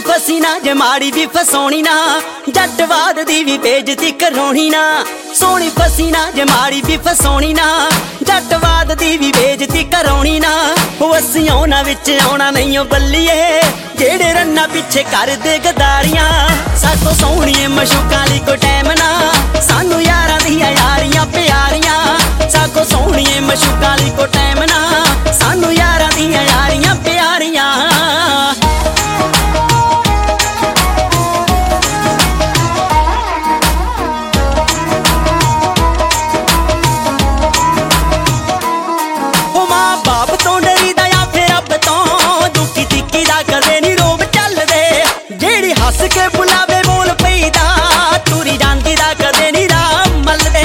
फसी ना जे माड़ी भी फसाउणी ना, जटवाद दी भी बेइज्जती कराउणी ना। सोहणी फसी ना जे माड़ी भी फसाउणी ना, जटवाद दी भी बेइज्जती कराउणी ना। असीं औना विच आउणा नहीं ओ बल्लीए, जेड़े रन्ना पिछे करदे गदारियां। सातों सोहणीए मशूकां लई कोई टैम ना, सानू यारां दियां यारियां प्यारियां। सातों सोहणीए मशूकां लई कोई टैम ना, सानू यारां दियां यारियां प्यारियां। हस के बुलावे बोल पैदा, तुरी जांदी दा कदे नी राम मलदे।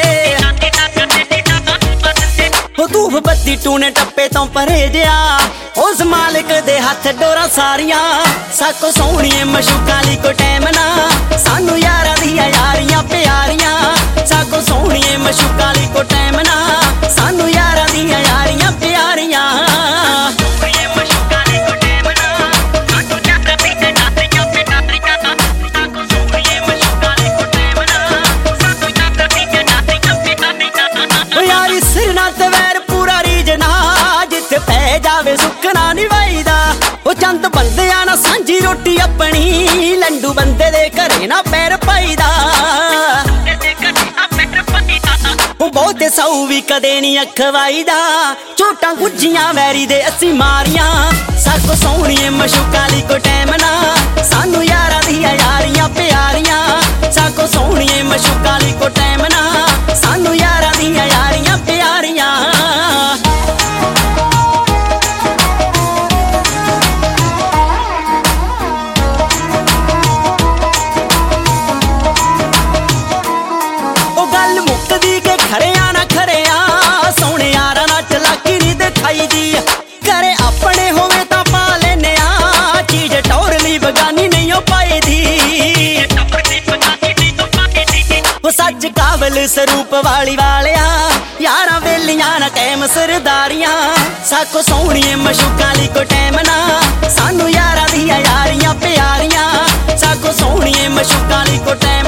धूफ बत्ती टूने टप्पे तो परे जिया, उस मालिक दे हथ डोरा सारियां। साको सोहणीए मशूकां लई कोई टैम ना, सानू यारां दियां यारियां प्यारियां। साको सोहणीए मशूकां लई कोई टैम ना, सानू यारां दियां यारियां प्यारियां। जावे सुखना नी वहीदा, ओ चंद बंदियां ना सांझी रोटी अपनी, लंडू बंदे दे घरे ना पैर पाईदा। बहुते सऊ भी कदे नी अखवाईदा, चोटां गुज्जियां वैरी दे असी मारियां। साको सोहणीए मशूकां लई कोई टैम ना, सानू यारां दियां यारियां प्यारियां। साको सोहणीए मशूकां लई कोई टैम ना, सानू यारां दियां यारियां प्यारियां। करे अपने होवे तां पा लेने आ, चीज टौर ली बगानी नहीं हो पाई दी। वो सच काबल स्वरूप वाली वालिया, यारां वेलियां ना कैम सरदारियां। साको सोहणीए मशूकां लई कोई टैम ना, सानू यारां दियां यारियां प्यारियां। साको सोहणीए मशूकां लई कोई टैम